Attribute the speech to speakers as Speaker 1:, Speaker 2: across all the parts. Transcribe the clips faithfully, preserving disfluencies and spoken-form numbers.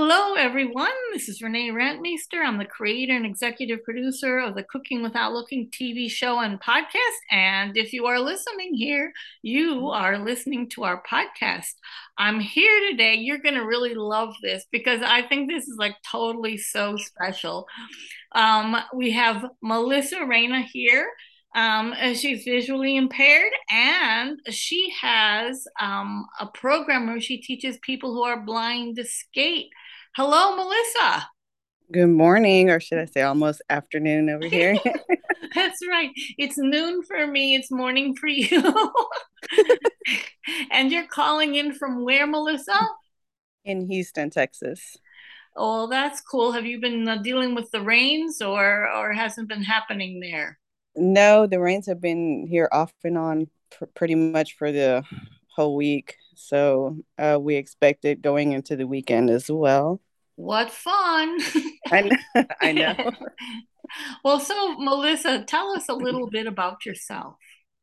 Speaker 1: Hello, everyone. This is Renee Rentmeester. I'm the creator and executive producer of the Cooking Without Looking T V show and podcast. And if you are listening here, you are listening to our podcast. I'm here today. You're going to really love this because I think this is like totally so special. Um, we have Melissa Reyna here. Um, she's visually impaired and she has um, a program where she teaches people who are blind to skate. Hello, Melissa.
Speaker 2: Good morning, or should I say almost afternoon over here
Speaker 1: That's right. It's noon for me, it's morning for you. And you're calling in from where, Melissa?
Speaker 2: in Houston, Texas.
Speaker 1: Oh, that's cool. Have you been uh, dealing with the rains or or hasn't been happening there?
Speaker 2: No, the rains have been here off and on pr- pretty much for the whole week. So uh, we expect it going into the weekend as well.
Speaker 1: What fun.
Speaker 2: I know. I know.
Speaker 1: Well, so Melissa, tell us a little bit about yourself.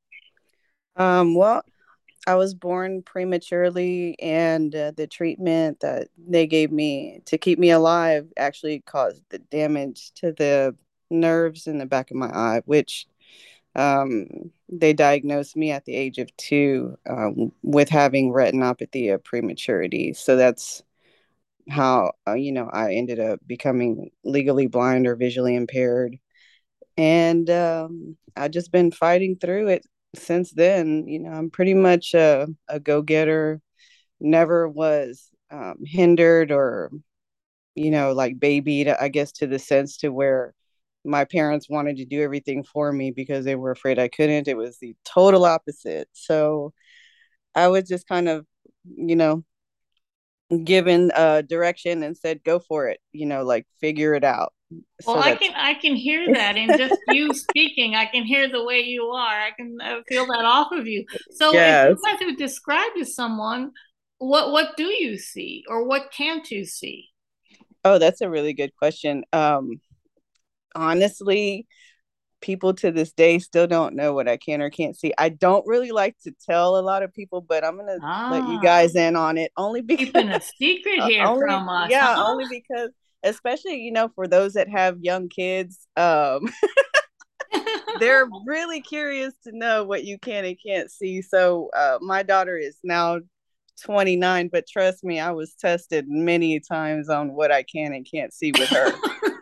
Speaker 2: Um, well, I was born prematurely, and uh, the treatment that they gave me to keep me alive actually caused the damage to the nerves in the back of my eye, which um, they diagnosed me at the age of two um, with having retinopathy of prematurity. So that's how, uh, you know, I ended up becoming legally blind or visually impaired. And um, I've just been fighting through it since then. You know, I'm pretty much a, a go getter, never was um, hindered or, you know, like babied, I guess, to the sense to where my parents wanted to do everything for me because they were afraid I couldn't. It was the total opposite. So I was just kind of, you know, given uh direction and said, go for it, you know, like figure it out.
Speaker 1: Well,
Speaker 2: So
Speaker 1: I
Speaker 2: that's
Speaker 1: can I can hear that in just you speaking. I can hear the way you are. I can uh, feel that off of you. So, if you
Speaker 2: yes.
Speaker 1: had to describe to someone, what what do you see, or what can't you see?
Speaker 2: Oh, that's a really good question. Um honestly, people to this day still don't know what I can or can't see. I don't really like to tell a lot of people, but I'm gonna let you
Speaker 1: Ah,
Speaker 2: guys in on it only because
Speaker 1: keeping a secret
Speaker 2: uh,
Speaker 1: here
Speaker 2: only
Speaker 1: from us,
Speaker 2: yeah,
Speaker 1: huh?
Speaker 2: only because especially you know for those that have young kids, um, they're really curious to know what you can and can't see. So uh, my daughter is now twenty-nine, but trust me, I was tested many times on what I can and can't see with her.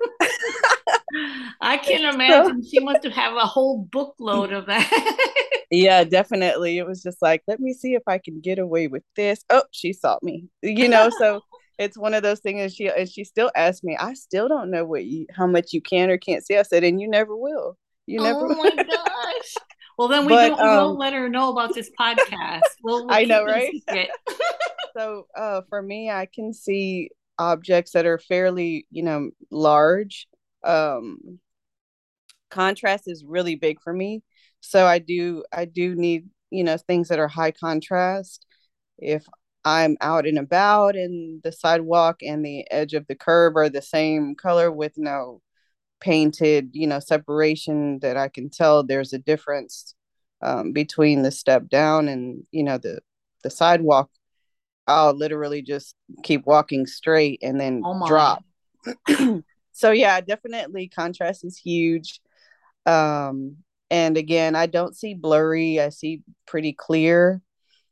Speaker 1: I can
Speaker 2: So
Speaker 1: imagine she must have have a whole bookload of that.
Speaker 2: yeah, definitely. It was just like, let me see if I can get away with this. Oh, she saw me. You know, so it's one of those things. And she and she still asked me, I still don't know what you how much you can or can't see. I said, and you never will. You never
Speaker 1: Oh my gosh. Well, then we
Speaker 2: but
Speaker 1: don't we won't
Speaker 2: um
Speaker 1: let her know about this podcast. We'll we'll
Speaker 2: I
Speaker 1: keep
Speaker 2: know,
Speaker 1: it a
Speaker 2: right?
Speaker 1: secret.
Speaker 2: So uh for me, I can see objects that are fairly, you know, large. Um contrast is really big for me. So I do I do need, you know, things that are high contrast. If I'm out and about and the sidewalk and the edge of the curb are the same color with no painted, you know, separation that I can tell there's a difference um, between the step down and, you know, the the sidewalk, I'll literally just keep walking straight and then
Speaker 1: Oh my.
Speaker 2: drop. So yeah, definitely contrast is huge. Um, and again, I don't see blurry, I see pretty clear.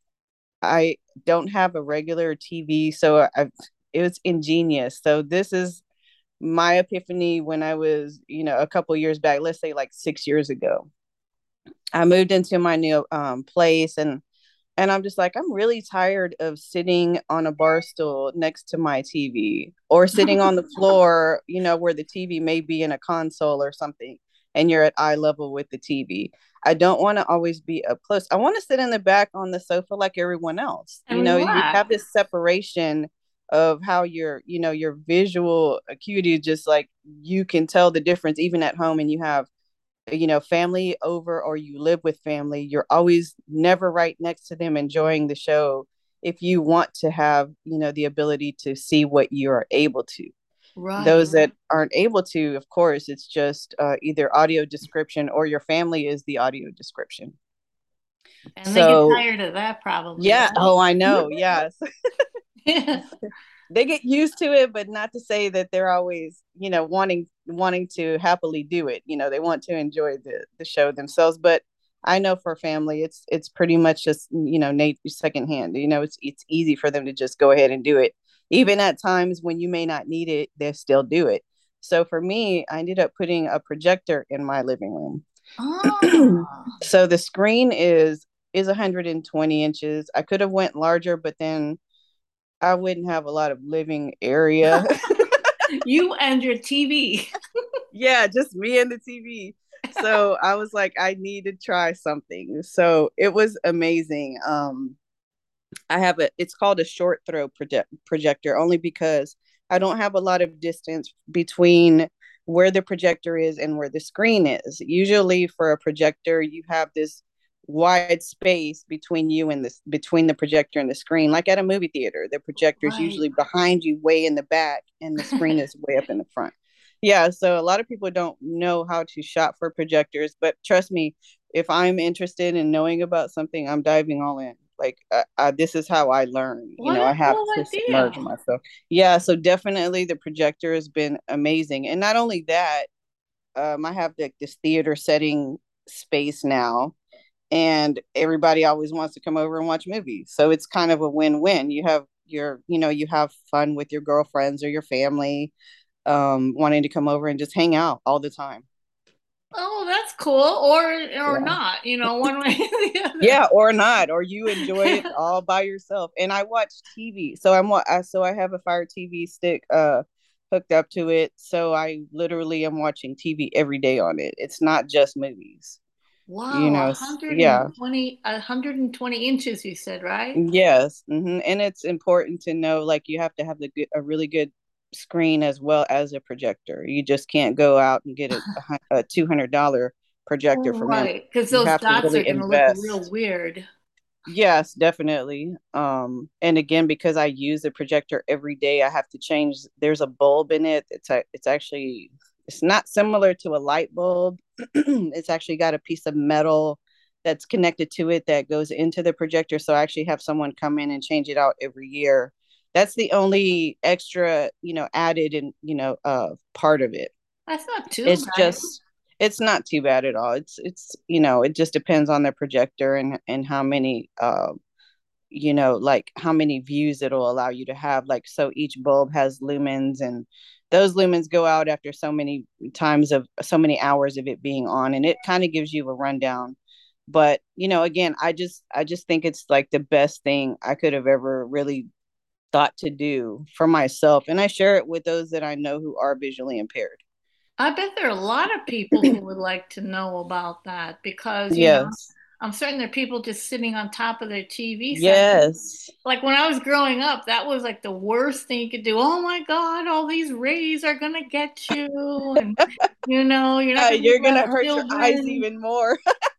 Speaker 2: I don't have a regular T V, so I it was ingenious. So this is my epiphany when I was, you know, a couple years back, let's say like six years ago. I moved into my new um, place and and I'm just like, I'm really tired of sitting on a bar stool next to my T V or sitting on the floor, you know, where the T V may be in a console or something, and you're at eye level with the T V. I don't want to always be up close. I want to sit in the back on the sofa like everyone else.
Speaker 1: And
Speaker 2: You know, you
Speaker 1: relax.
Speaker 2: have this separation of how your, you know, your visual acuity is just like you can tell the difference even at home and you have you know family over or you live with family, you're always never right next to them enjoying the show if you want to have you know the ability to see what you are able to.
Speaker 1: Right.
Speaker 2: Those that aren't able to, of course, it's just uh, either audio description or your family is the audio description.
Speaker 1: And they get
Speaker 2: So
Speaker 1: tired of that probably,
Speaker 2: yeah,
Speaker 1: right?
Speaker 2: oh I know, yes. they get used to it, but not to say that they're always, you know, wanting wanting to happily do it. You know, they want to enjoy the the show themselves. But I know for family, it's it's pretty much just, you know, nature secondhand. You know, it's it's easy for them to just go ahead and do it, even at times when you may not need it. They still do it. So for me, I ended up putting a projector in my living room.
Speaker 1: Oh.
Speaker 2: So the screen is is one hundred twenty inches. I could have went larger, but then I wouldn't have a lot of living area.
Speaker 1: You and your T V.
Speaker 2: Yeah, just me and the T V. So I was like, I need to try something. So it was amazing. Um, I have a, it's called a short throw project, projector, only because I don't have a lot of distance between where the projector is and where the screen is. Usually for a projector, you have this wide space between you and this between the projector and the screen. Like at a movie theater, the projector is
Speaker 1: Right.
Speaker 2: usually behind you way in the back and the screen is way up in the front. Yeah, so a lot of people don't know how to shop for projectors, but trust me, if I'm interested in knowing about something, I'm diving all in. Like, uh, uh, this is how I learn. You
Speaker 1: What
Speaker 2: know,
Speaker 1: a
Speaker 2: I have
Speaker 1: cool
Speaker 2: to
Speaker 1: idea.
Speaker 2: submerge myself. Yeah, so definitely the projector has been amazing. And not only that, um, I have like this theater setting space now, and everybody always wants to come over and watch movies. So it's kind of a win-win. You have your, you know, you have fun with your girlfriends or your family, um, wanting to come over and just hang out all the time.
Speaker 1: Oh, that's cool. Or or
Speaker 2: Yeah.
Speaker 1: not, you know, one way or the other.
Speaker 2: Yeah, or not, or you enjoy it all by yourself. And I watch T V, so I'm what I so I have a Fire T V stick uh hooked up to it, so I literally am watching T V every day on it. It's not just movies, you
Speaker 1: Wow,
Speaker 2: know. Yeah,
Speaker 1: one hundred twenty, one hundred twenty inches, you said, right?
Speaker 2: yes, hmm and it's important to know, like, you have to have the good, a really good screen as well as a projector. You just can't go out and get a, a two hundred dollar projector from Amazon.
Speaker 1: Right, because
Speaker 2: You
Speaker 1: those
Speaker 2: have to
Speaker 1: dots are
Speaker 2: really
Speaker 1: going to look real
Speaker 2: invest.
Speaker 1: weird.
Speaker 2: Yes, definitely. Um, and again, because I use the projector every day, I have to change. There's a bulb in it. It's a, it's actually, it's not similar to a light bulb. It's actually got a piece of metal that's connected to it that goes into the projector. So I actually have someone come in and change it out every year. That's the only extra, you know, added and, you know, uh, part of it.
Speaker 1: That's not too
Speaker 2: It's
Speaker 1: bad.
Speaker 2: just, it's not too bad at all. It's it's you know, it just depends on the projector and and how many uh, you know, like how many views it'll allow you to have. Like, so each bulb has lumens, and those lumens go out after so many times of so many hours of it being on, and it kind of gives you a rundown. But, you know, again, I just I just think it's like the best thing I could have ever really thought to do for myself, and I share it with those that I know who are visually impaired.
Speaker 1: I bet there are a lot of people who would like to know about that because, you know,
Speaker 2: Yes.
Speaker 1: I'm certain there are people just sitting on top of their T V set.
Speaker 2: Yes.
Speaker 1: Like when I was growing up, that was like the worst thing you could do. Oh my God, all these rays are gonna get you, and you know, you're not
Speaker 2: Yeah,
Speaker 1: gonna be
Speaker 2: you're
Speaker 1: able to
Speaker 2: gonna
Speaker 1: have
Speaker 2: hurt your eyes
Speaker 1: children.
Speaker 2: even more.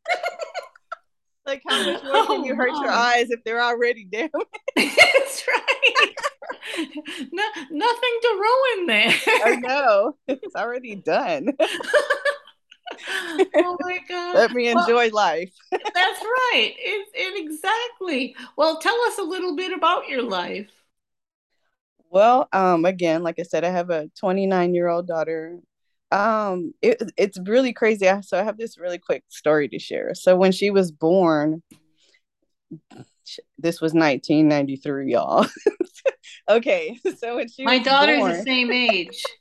Speaker 2: Like, how much more can
Speaker 1: Oh
Speaker 2: you hurt your
Speaker 1: my,
Speaker 2: eyes if they're already damaged?
Speaker 1: that's right. No, nothing to ruin there.
Speaker 2: I know. It's already done.
Speaker 1: Oh my God.
Speaker 2: Let me
Speaker 1: Well,
Speaker 2: enjoy life.
Speaker 1: that's right. It, it exactly. Well, tell us a little bit about your life.
Speaker 2: Well, um, again, like I said, I have a twenty-nine year old daughter. Um, it, it's really crazy. So I have this really quick story to share. So when she was born, this was nineteen ninety-three, y'all. Okay, so when she
Speaker 1: My
Speaker 2: was
Speaker 1: daughter's the
Speaker 2: born,
Speaker 1: same age.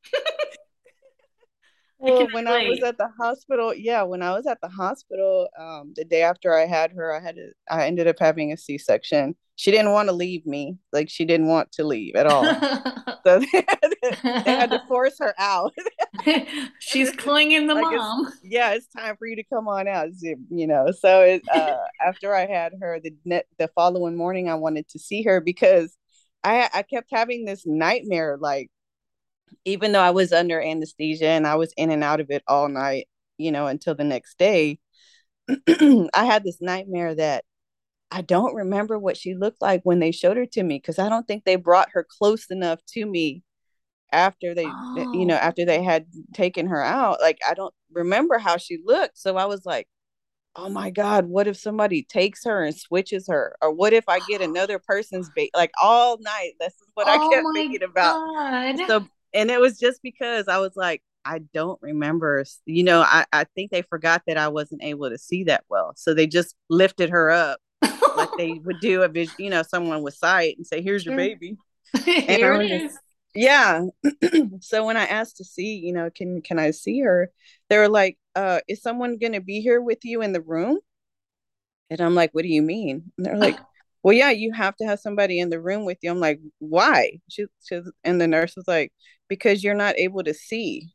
Speaker 1: I can
Speaker 2: well, when I was
Speaker 1: relate.
Speaker 2: at the hospital, yeah, when I was at the hospital, um, the day after I had her, I had to, I ended up having a C-section. She didn't want to leave me, like she didn't want to leave at all. So they had to, they had to force her out.
Speaker 1: She's clinging the
Speaker 2: Like, it's,
Speaker 1: mom.
Speaker 2: yeah, it's time for you to come on out, you know. So it, uh, after I had her, the net, the following morning, I wanted to see her because I I kept having this nightmare, like, even though I was under anesthesia and I was in and out of it all night, you know, until the next day, I had this nightmare that I don't remember what she looked like when they showed her to me, because I don't think they brought her close enough to me after they, you know,
Speaker 1: Oh,
Speaker 2: after they had taken her out. Like, I don't remember how she looked. So I was like, oh my God, what if somebody takes her and switches her? Or what if I get another person's baby? Like all night, this is what I
Speaker 1: Oh
Speaker 2: kept
Speaker 1: my
Speaker 2: thinking about.
Speaker 1: God.
Speaker 2: So, and it was just because I was like, I don't remember, you know, I, I think they forgot that I wasn't able to see that well. So they just lifted her up like they would do a vision, you know, someone with sight and say, here's your
Speaker 1: Sure.
Speaker 2: baby. And
Speaker 1: Here
Speaker 2: I
Speaker 1: it
Speaker 2: was just,
Speaker 1: is.
Speaker 2: yeah. So when I asked to see, you know, can can I see her? They were like, uh, is someone gonna be here with you in the room? And I'm like, what do you mean? And they're like, well, yeah, you have to have somebody in the room with you. I'm like, why? She, she, and the nurse was like, because you're not able to see.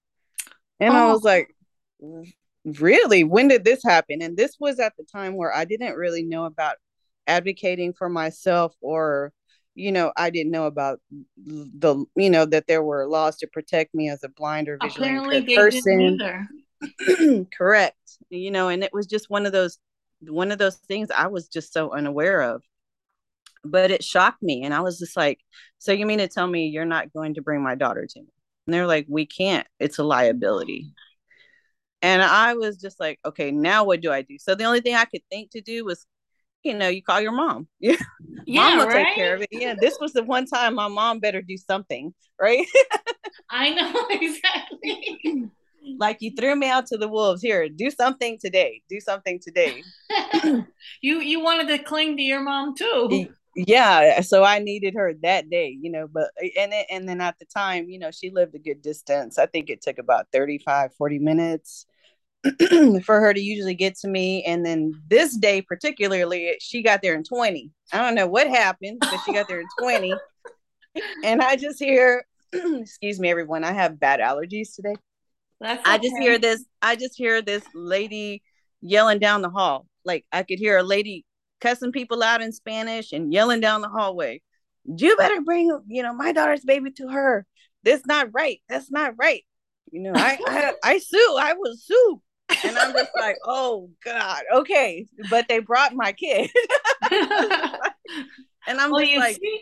Speaker 2: And I
Speaker 1: Oh,
Speaker 2: was like, really? When did this happen? And this was at the time where I didn't really know about advocating for myself, or, you know, I didn't know about the, you know, that there were laws to protect me as a blind or visually
Speaker 1: apparently
Speaker 2: impaired
Speaker 1: they didn't
Speaker 2: person.
Speaker 1: either.
Speaker 2: Correct. You know, and it was just one of those, one of those things I was just so unaware of. But it shocked me. And I was just like, so you mean to tell me you're not going to bring my daughter to me? And they're like, we can't. It's a liability. And I was just like, okay, now what do I do? So the only thing I could think to do was, you know, you call your mom. Yeah. Mom
Speaker 1: Yeah,
Speaker 2: will take care
Speaker 1: right?
Speaker 2: of it. Yeah. This was the one time my mom better do something, right?
Speaker 1: I know exactly.
Speaker 2: Like, you threw me out to the wolves. Here, do something today. Do something today.
Speaker 1: you you wanted to cling to your mom too.
Speaker 2: Yeah, so I needed her that day, you know, but and it, and then at the time, you know, she lived a good distance. I think it took about thirty-five, forty minutes for her to usually get to me. And then this day particularly, she got there in twenty. I don't know what happened, but she got there in twenty. And I just hear, excuse me, everyone, I have bad allergies today.
Speaker 1: That's
Speaker 2: I just hear
Speaker 1: okay.
Speaker 2: this, I just hear this lady yelling down the hall. Like, I could hear a lady cussing people out in Spanish and yelling down the hallway. You better bring, you know, my daughter's baby to her. That's not right. That's not right. You know, I I I sue. I will sue. And I'm just like, oh God, okay. But they brought my kid. And I'm
Speaker 1: Well,
Speaker 2: just
Speaker 1: you
Speaker 2: like,
Speaker 1: see,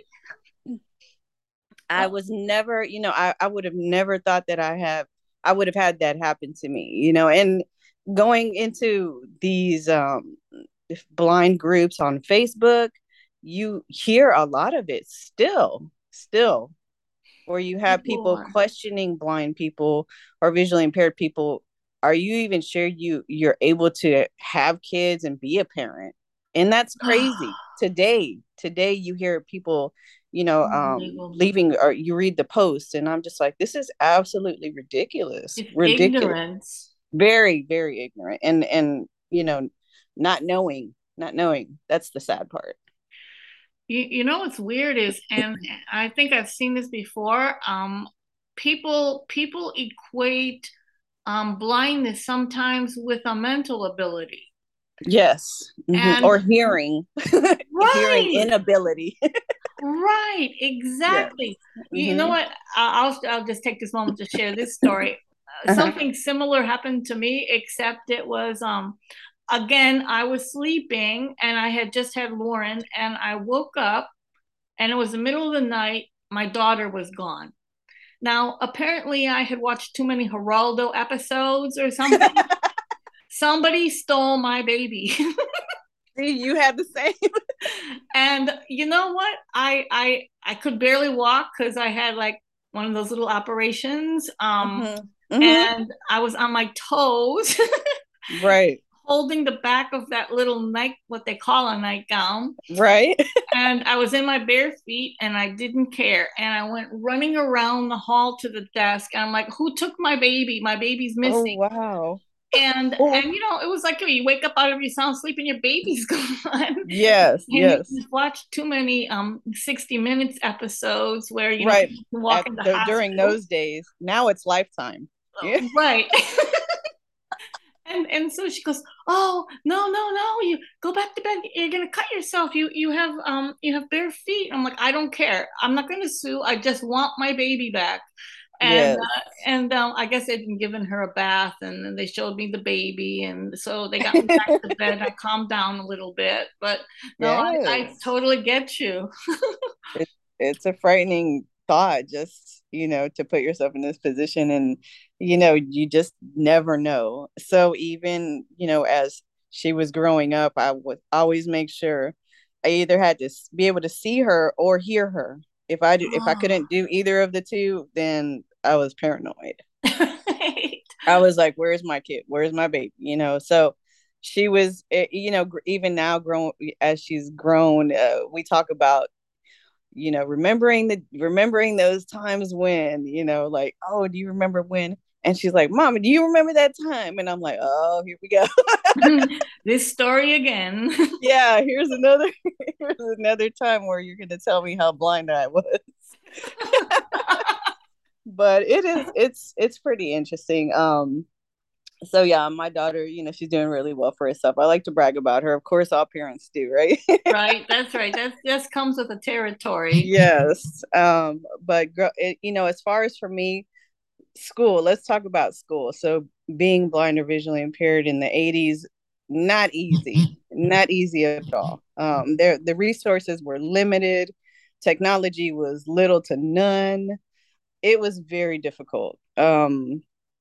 Speaker 2: I
Speaker 1: well,
Speaker 2: was never, you know, I, I would have never thought that I have, I would have had that happen to me, you know, and going into these um, blind groups on Facebook, you hear a lot of it still, still, where you have
Speaker 1: people
Speaker 2: people
Speaker 1: are.
Speaker 2: questioning blind people or visually impaired people. Are you even sure you you're able to have kids and be a parent? And that's crazy. Today, today you hear people, you know, um,
Speaker 1: Unbelievable.
Speaker 2: leaving, or you read the post, and I'm just like, this is absolutely ridiculous.
Speaker 1: It's
Speaker 2: Ridiculous.
Speaker 1: ignorance.
Speaker 2: Very, very ignorant. And and you know, not knowing, not knowing. That's the sad part.
Speaker 1: You, you know what's weird is, and I think I've seen this before. Um, people people equate um, blindness sometimes with a mental ability,
Speaker 2: Yes. Hmm.
Speaker 1: and
Speaker 2: Or hearing, hearing
Speaker 1: right,
Speaker 2: inability.
Speaker 1: right,
Speaker 2: Yes.
Speaker 1: exactly. You, you know
Speaker 2: Hmm.
Speaker 1: what? I- I'll I'll just take this moment to share this story. Uh,
Speaker 2: Uh-huh.
Speaker 1: something similar happened to me, except it was um again, I was sleeping and I had just had Lauren, and I woke up and it was the middle of the night. My daughter was gone. Now, apparently, I had watched too many Geraldo episodes or something. Somebody stole my baby.
Speaker 2: See, you had the same.
Speaker 1: And you know what? I I I could barely walk because I had like one of those little operations. Um,
Speaker 2: Hmm. Hmm.
Speaker 1: and I was on my toes,
Speaker 2: Right.
Speaker 1: holding the back of that little night, what they call a nightgown.
Speaker 2: Right.
Speaker 1: And I was in my bare feet and I didn't care. And I went running around the hall to the desk. And I'm like, who took my baby? My baby's
Speaker 2: Oh
Speaker 1: missing.
Speaker 2: wow.
Speaker 1: And
Speaker 2: Oh
Speaker 1: and you know, it was like you wake up out of your sound sleep and your baby's gone.
Speaker 2: yes,
Speaker 1: And
Speaker 2: yes.
Speaker 1: you've watched too many um sixty minutes episodes where you know
Speaker 2: Right.
Speaker 1: people can walk
Speaker 2: At
Speaker 1: into
Speaker 2: the, during
Speaker 1: hospitals.
Speaker 2: those days. Now it's Lifetime. Yeah.
Speaker 1: Right. And and so she goes, oh no no no, you go back to bed. You're gonna cut yourself. You you have um you have bare feet. I'm like, I don't care. I'm not gonna sue. I just want my baby back. And
Speaker 2: Yes.
Speaker 1: uh, and um, I guess they'd been giving her a bath, and then they showed me the baby, and so they got me back to bed. I calmed down a little bit, but no, I, I
Speaker 2: Yes.
Speaker 1: totally get you.
Speaker 2: It, it's a frightening thought, just, you know, to put yourself in this position, and, you know, you just never know. So even, you know, as she was growing up, I would always make sure I either had to be able to see her or hear her. If I did, if I
Speaker 1: Oh.
Speaker 2: couldn't do either of the two, then I was paranoid.
Speaker 1: Right.
Speaker 2: I was like, "Where's my kid? Where's my baby?" You know. So she was, eh, you know, even now, grown as she's grown, uh, we talk about, you know, remembering the remembering those times when, you know, like, "Oh, do you remember when?" And she's like, "Mama, do you remember that time?" And I'm like, "Oh, here we go."
Speaker 1: This story again.
Speaker 2: Yeah, here's another here's another time where you're gonna tell me how blind I was. But it is it's it's pretty interesting. Um, so yeah, my daughter, you know, she's doing really well for herself. I like to brag about her. Of course, all parents do, right?
Speaker 1: Right, that's right. That just comes with the territory.
Speaker 2: Yes. Um, but it, you know, as far as for me, school, let's talk about school. So being blind or visually impaired in the eighties, not easy. Not easy at all. Um, there the resources were limited, technology was little to none. It was very difficult. Um,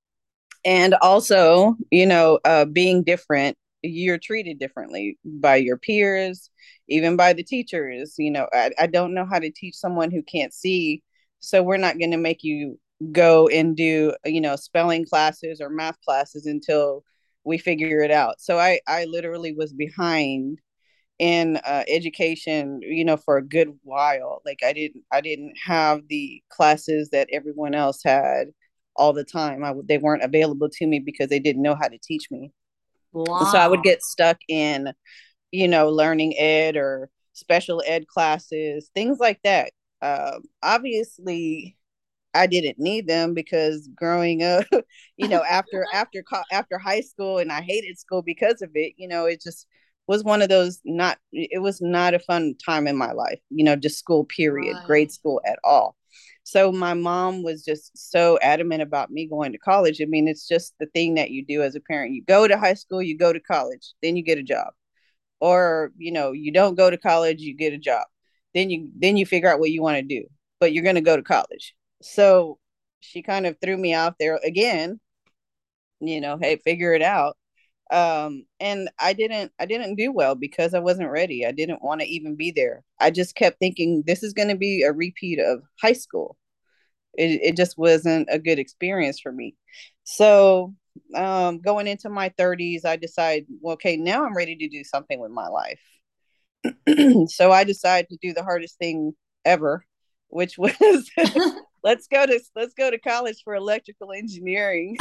Speaker 2: and also, you know, uh, being different, you're treated differently by your peers, even by the teachers. You know, I, I don't know how to teach someone who can't see, so we're not going to make you go and do, you know, spelling classes or math classes until we figure it out. So i i literally was behind in uh, education, you know, for a good while. Like i didn't i didn't have the classes that everyone else had all the time. I, they weren't available to me because they didn't know how to teach me. So I would
Speaker 1: Wow.
Speaker 2: get stuck in, you know, learning ed or special ed classes, things like that. Um, obviously, I didn't need them because growing up, you know, after after after high school, and I hated school because of it. You know, it just was one of those not. It was not a fun time in my life. You know, just school period,
Speaker 1: Right.
Speaker 2: grade school at all. So my mom was just so adamant about me going to college. I mean, it's just the thing that you do as a parent. You go to high school, you go to college, then you get a job, or you know, you don't go to college, you get a job, then you then you figure out what you want to do, but you're going to go to college. So she kind of threw me out there again, you know, hey, figure it out. Um, and i didn't i didn't do well because I wasn't ready. I didn't want to even be there. I just kept thinking this is going to be a repeat of high school. It, it just wasn't a good experience for me. So um, going into my thirties, I decided, well, okay, now I'm ready to do something with my life. So I decided to do the hardest thing ever, which was let's go to let's go to college for electrical engineering.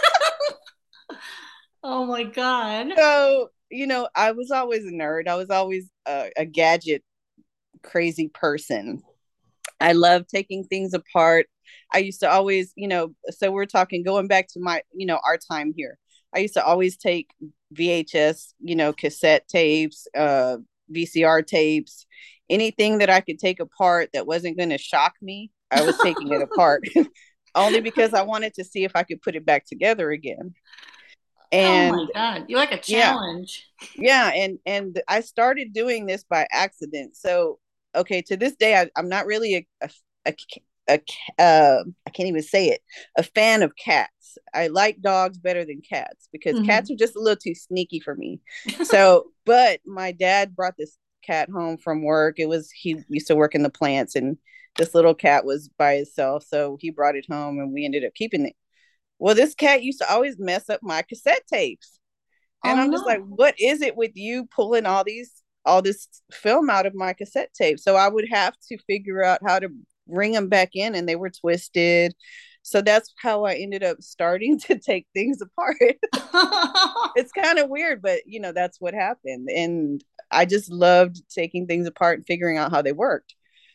Speaker 1: Oh my God.
Speaker 2: So, you know, I was always a nerd. I was always a, a gadget crazy person. I love taking things apart. I used to always, you know, so we're talking going back to my, you know, our time here. I used to always take V H S, you know, cassette tapes, uh, V C R tapes, anything that I could take apart that wasn't going to shock me. I was taking it apart only because I wanted to see if I could put it back together again.
Speaker 1: Oh my
Speaker 2: And
Speaker 1: God. You like a
Speaker 2: yeah,
Speaker 1: challenge.
Speaker 2: yeah, and and I started doing this by accident. So okay, to this day, I, I'm not really a a, a, a uh, I can't even say it, a fan of cats. I like dogs better than cats because cats
Speaker 1: Mhm.
Speaker 2: are just a little too sneaky for me. So, but my dad brought this cat home from work. It was he used to work in the plants, and this little cat was by itself. So he brought it home, and we ended up keeping it. Well, this cat used to always mess up my cassette tapes. And
Speaker 1: Oh
Speaker 2: I'm just like,
Speaker 1: no.
Speaker 2: what is it with you pulling all these all this film out of my cassette tape? So I would have to figure out how to bring them back in, and they were twisted. So that's how I ended up starting to take things apart. It's kind of weird, but you know, that's what happened. And I just loved taking things apart and figuring out how they worked.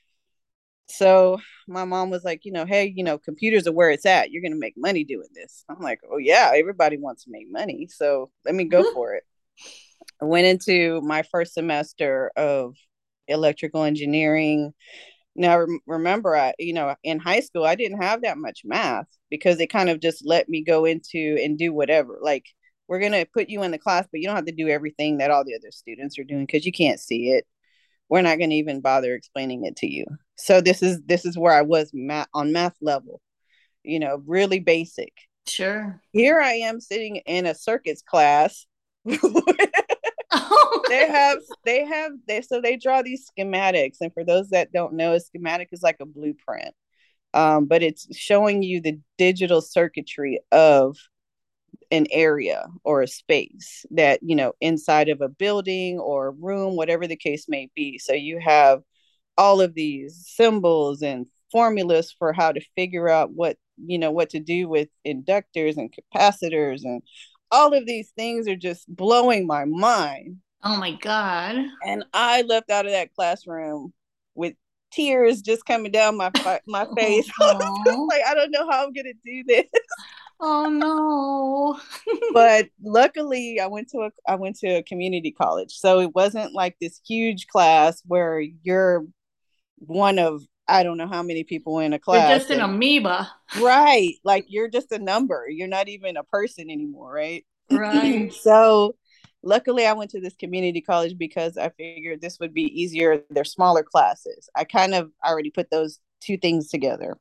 Speaker 2: So my mom was like, you know, hey, you know, computers are where it's at. You're going to make money doing this. I'm like, oh, yeah, everybody wants to make money. So let me go for it. I went into my first semester of electrical engineering. Now, rem- remember, I, you know, in high school, I didn't have that much math because they kind of just let me go into and do whatever. Like, we're going to put you in the class, but you don't have to do everything that all the other students are doing because you can't see it. We're not going to even bother explaining it to you. So this is this is where I was math on math level, you know, really basic.
Speaker 1: Sure.
Speaker 2: Here I am sitting in a circuits class
Speaker 1: Oh
Speaker 2: they have they have they so they draw these schematics, and for those that don't know, a schematic is like a blueprint, um, but it's showing you the digital circuitry of an area or a space that, you know, inside of a building or a room, whatever the case may be. So you have all of these symbols and formulas for how to figure out what, you know, what to do with inductors and capacitors, and all of these things are just blowing my mind.
Speaker 1: oh my God.
Speaker 2: And I left out of that classroom with tears just coming down my my face. I was just
Speaker 1: Oh,
Speaker 2: like, I don't know how I'm gonna do this.
Speaker 1: oh no.
Speaker 2: But luckily I went to a I went to a community college. So it wasn't like this huge class where you're one of, I don't know how many people in a
Speaker 1: You're
Speaker 2: class,
Speaker 1: just an
Speaker 2: and
Speaker 1: amoeba.
Speaker 2: right, like you're just a number. You're not even a person anymore, right?
Speaker 1: Right.
Speaker 2: So luckily I went to this community college because I figured this would be easier. They're smaller classes. I kind of already put those two things together.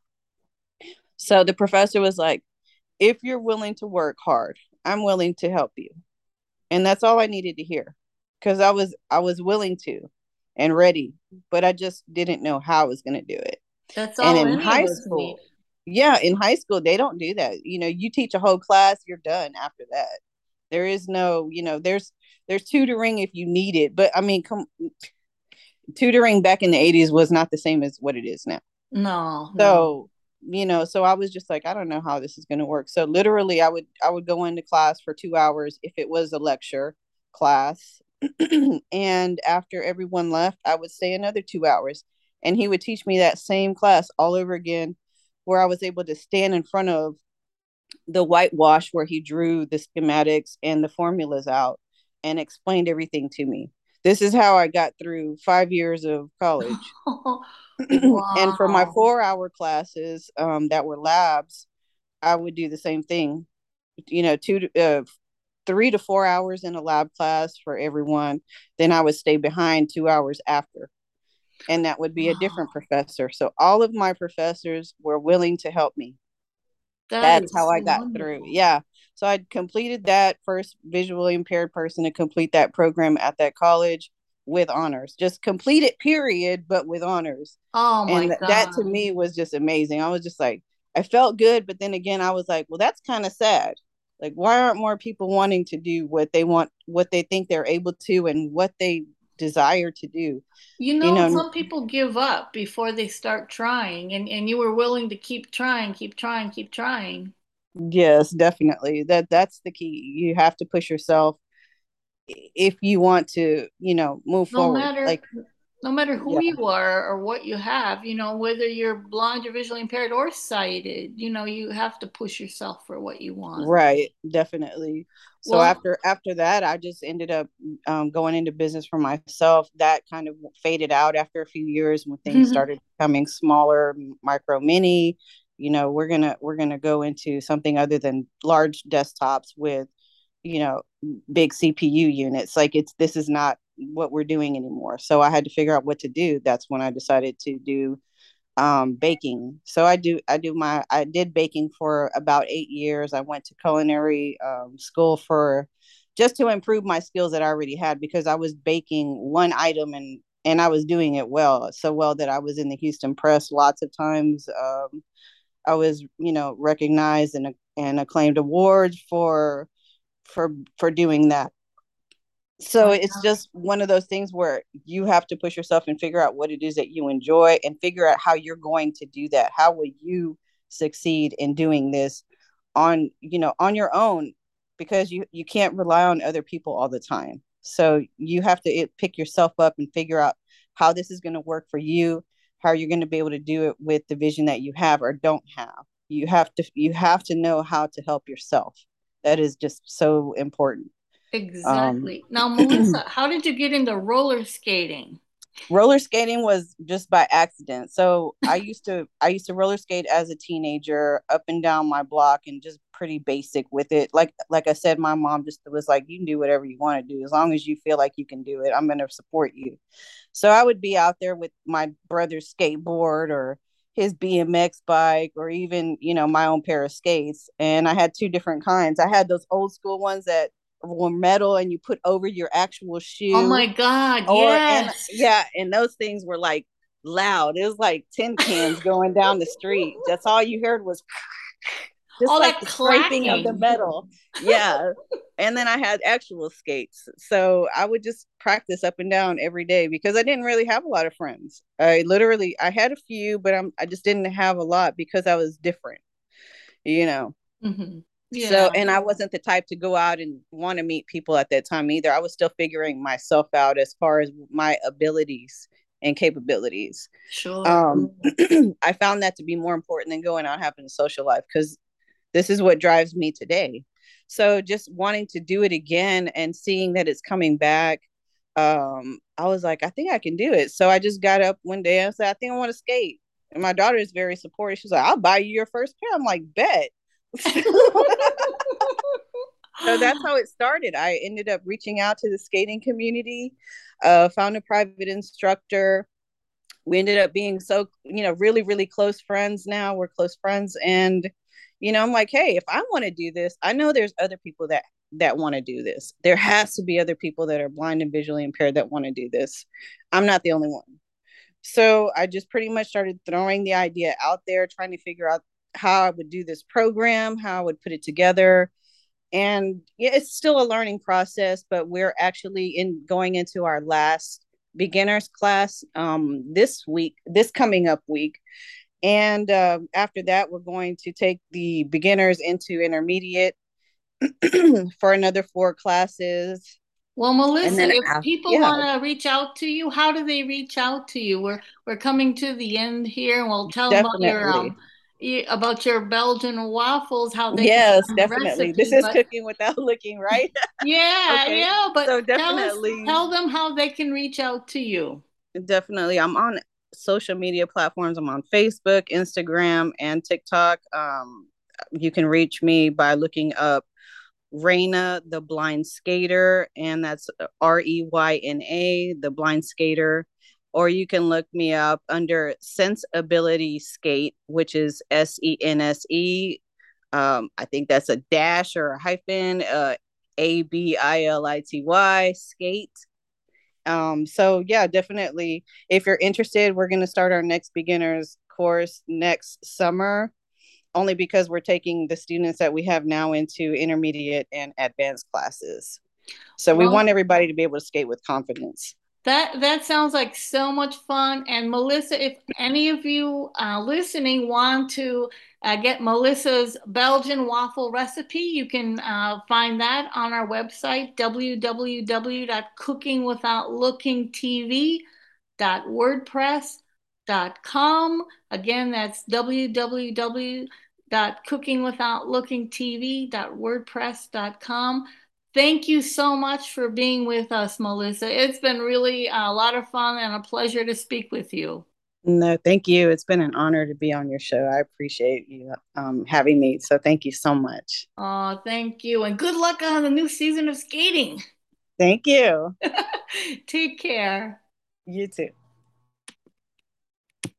Speaker 2: So the professor was like, if you're willing to work hard, I'm willing to help you. And that's all I needed to hear, because I was I was willing to and ready, but I just didn't know how I was going to do it.
Speaker 1: That's
Speaker 2: And
Speaker 1: all
Speaker 2: in
Speaker 1: any of
Speaker 2: high
Speaker 1: us need.
Speaker 2: school, yeah, in high school they don't do that. You know, you teach a whole class, you're done after that. There is no, you know, there's there's tutoring if you need it, but I mean, come tutoring back in the eighties was not the same as what it is now.
Speaker 1: No, no.
Speaker 2: So, you know, so I was just like, I don't know how this is going to work. So literally I would I would go into class for two hours if it was a lecture class. And after everyone left, I would stay another two hours, and he would teach me that same class all over again, where I was able to stand in front of the whitewash where he drew the schematics and the formulas out and explained everything to me. This is how I got through five years of college. And for my
Speaker 1: Wow.
Speaker 2: four hour classes, um, that were labs, I would do the same thing. You know, two to, uh, three to four hours in a lab class for everyone. Then I would stay behind two hours after, and that would be a
Speaker 1: Wow.
Speaker 2: different professor. So all of my professors were willing to help me.
Speaker 1: That
Speaker 2: That's how
Speaker 1: is
Speaker 2: I got through.
Speaker 1: wonderful.
Speaker 2: Yeah. So I completed that, first visually impaired person to complete that program at that college with honors. Just complete it, period, but with honors.
Speaker 1: Oh my
Speaker 2: And th- that to
Speaker 1: God.
Speaker 2: me was just amazing. I was just like, I felt good, but then again, I was like, well, that's kind of sad. Like, why aren't more people wanting to do what they want, what they think they're able to, and what they desire to do?
Speaker 1: You
Speaker 2: You
Speaker 1: know,
Speaker 2: know,
Speaker 1: some people give up before they start trying, and, and you were willing to keep trying, keep trying, keep trying.
Speaker 2: yes, definitely. That that's the key. You have to push yourself if you want to, you know, move
Speaker 1: No
Speaker 2: forward.
Speaker 1: matter
Speaker 2: Like,
Speaker 1: no matter who
Speaker 2: yeah,
Speaker 1: you are or what you have, you know, whether you're blind or visually impaired or sighted, you know, you have to push yourself for what you want.
Speaker 2: right, definitely. So
Speaker 1: Well,
Speaker 2: after after that, I just ended up um, going into business for myself. That kind of faded out after a few years when things started becoming smaller, micro mini. You know, we're gonna we're gonna go into something other than large desktops with, you know, big C P U units. Like, it's this is not what we're doing anymore. So I had to figure out what to do. That's when I decided to do um, baking. So I do I do my I did baking for about eight years. I went to culinary um, school for just to improve my skills that I already had, because I was baking one item, and and I was doing it well, so well that I was in the Houston Press lots of times. Um, I was, you know, recognized and and acclaimed awards for for for doing that. So
Speaker 1: my
Speaker 2: it's
Speaker 1: God.
Speaker 2: just one of those things where you have to push yourself and figure out what it is that you enjoy, and figure out how you're going to do that. How will you succeed in doing this on, you know, on your own, because you you can't rely on other people all the time. So you have to it, pick yourself up and figure out how this is going to work for you, how you're going to be able to do it with the vision that you have or don't have. You have to you have to know how to help yourself. That is just so important. Um,
Speaker 1: Exactly. Now, Melissa, how did you get into roller skating?
Speaker 2: roller skating was just by accident. So I used to I used to roller skate as a teenager up and down my block, and just pretty basic with it. Like like I said, my mom just was like, you can do whatever you want to do as long as you feel like you can do it. I'm going to support you. So I would be out there with my brother's skateboard or his B M X bike, or even, you know, my own pair of skates. And I had two different kinds. I had those old school ones that were metal and you put over your actual
Speaker 1: Oh
Speaker 2: shoe.
Speaker 1: my God,
Speaker 2: Or and
Speaker 1: yes.
Speaker 2: yeah, and those things were like loud. It was like tin cans going down the street. That's all you heard was just
Speaker 1: All
Speaker 2: like
Speaker 1: that
Speaker 2: the scraping of the
Speaker 1: clacking.
Speaker 2: metal. Yeah. And then I had actual skates. So I would just practice up and down every day because I didn't really have a lot of friends. I literally I had a few, but I'm I just didn't have a lot because I was different, you know.
Speaker 1: Mm-hmm.
Speaker 2: So,
Speaker 1: Yeah,
Speaker 2: and I wasn't the type to go out and want to meet people at that time either. I was still figuring myself out as far as my abilities and capabilities.
Speaker 1: sure.
Speaker 2: Um, I found that to be more important than going out and having a social life because this is what drives me today. So, just wanting to do it again and seeing that it's coming back, um, I was like, I think I can do it. So, I just got up one day and said, I think I want to skate. And my daughter is very supportive. She's like, I'll buy you your first pair. I'm like, bet. So that's how it started. I ended up reaching out to the skating community, uh, found a private instructor. We ended up being so, you know, really, really close friends now. We're close friends. And, you know, I'm like, hey, if I want to do this, I know there's other people that that want to do this. There has to be other people that are blind and visually impaired that want to do this. I'm not the only one. So I just pretty much started throwing the idea out there, trying to figure out how I would do this program, how I would put it together. And yeah, it's still a learning process, but we're actually in going into our last beginners class um, this week, this coming up week. And uh, after that, we're going to take the beginners into intermediate for another four classes.
Speaker 1: Well,
Speaker 2: And
Speaker 1: Melissa,
Speaker 2: then,
Speaker 1: if
Speaker 2: uh,
Speaker 1: people
Speaker 2: yeah,
Speaker 1: want to reach out to you, how do they reach out to you? We're we're coming to the end here, and we'll tell them about your
Speaker 2: definitely.
Speaker 1: um y- about your Belgian waffles, how they can
Speaker 2: Yes,
Speaker 1: find the
Speaker 2: definitely. This
Speaker 1: recipe.
Speaker 2: is
Speaker 1: But
Speaker 2: cooking without looking, right?
Speaker 1: yeah,
Speaker 2: Okay.
Speaker 1: yeah, but
Speaker 2: So
Speaker 1: tell us,
Speaker 2: definitely,
Speaker 1: tell them how they can reach out to you.
Speaker 2: definitely. I'm on social media platforms. I'm on Facebook, Instagram, and TikTok. Um, you can reach me by looking up Reyna the Blind Skater, and that's R E Y N A, the Blind Skater. Or you can look me up under Sensibility Skate, which is S E N S E. Um, I think that's a dash or a hyphen, uh, A B I L I T Y, skate. Um, so yeah, definitely. If you're interested, we're going to start our next beginners course next summer, only because we're taking the students that we have now into intermediate and advanced classes. So we want
Speaker 1: Well,
Speaker 2: everybody to be able to skate with confidence.
Speaker 1: that that sounds like so much fun. And Melissa, if any of you uh, listening want to uh, get Melissa's Belgian waffle recipe, you can uh, find that on our website, w w w dot cooking without looking t v dot wordpress dot com. Again, that's w w w dot cooking without looking t v dot wordpress dot com. Thank you so much for being with us, Melissa. It's been really a lot of fun and a pleasure to speak with you.
Speaker 2: No, thank you. It's been an honor to be on your show. I appreciate you um, having me. So thank you so much.
Speaker 1: Oh, thank you. And good luck on the new season of skating.
Speaker 2: Thank you.
Speaker 1: Take care.
Speaker 2: You too.